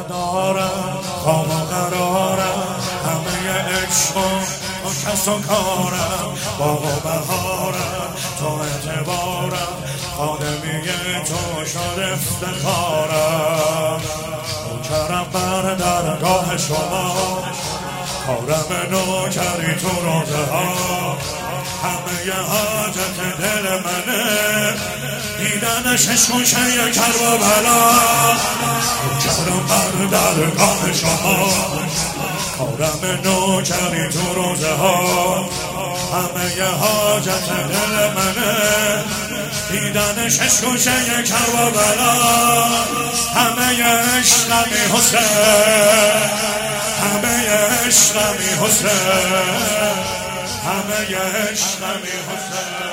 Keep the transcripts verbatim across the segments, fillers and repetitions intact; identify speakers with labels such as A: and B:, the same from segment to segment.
A: ندارم خواب و قرارم همه عشق و کس و کارم باغ و بهارم تو اعتبارم خادمی تو شد افتخارم نوکرم بر درگاه شما کارم نوکری تو روزه ها همه حاجت دل منه دیدنش شوشه کرب و بلا نوکرم بر درگاه شما کارم نوکری تو روزه ها همه حاجت دل منه دیدنش شوشه کرب و بلا همه عشقمی حسین همه عشقمی حسین همه عشقمی حسین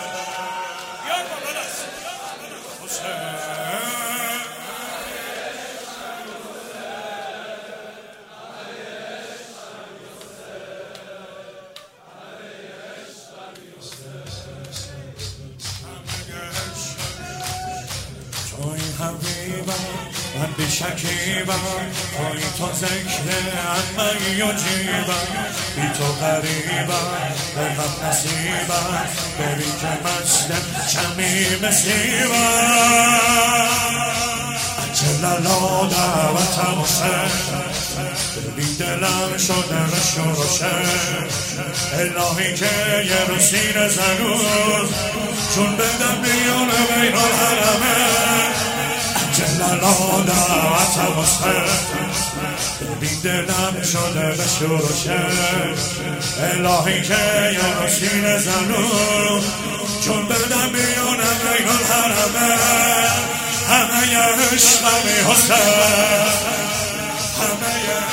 A: توی حبیبم من بی شکیبم توی تو ذکر همه و جیبم بی تو غریبم به هم نصیبم ببین که مستم شمیم سیبم اجلالا دعوتم حسین ببین دلم شده رش و روشن الهی که یه روسین زنون چون بدم بیونه بین الحرمه جلالا دعوتم حسین ببین دلم شده رش و روشن الهی که یه روسین زنون چون بدم بیونه بین الحرمه همه عشقمی حسین همه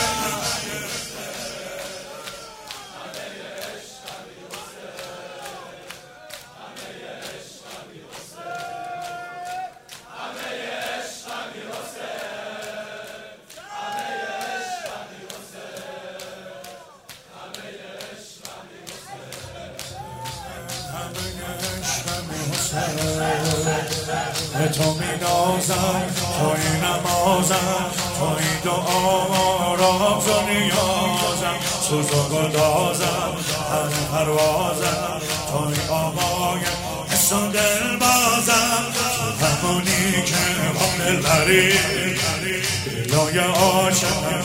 A: به تو می نازم توی نمازم توی دعا رابز و نیازم سوز و گدازم همه پروازم توی آقای حس و دل بازم همونی که با دل بری دلای عاشق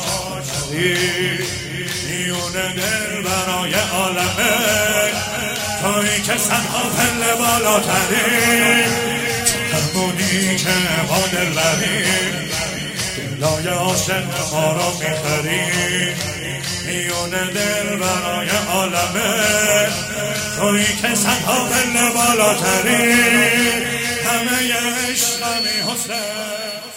A: میون دل برای عالمه توی که صدها پله بالاتری همونی که با دل بری دلای عاشق ما را میخری میون دل برای عالمه توی که صدها پله بالاتری همه عشقمی حسین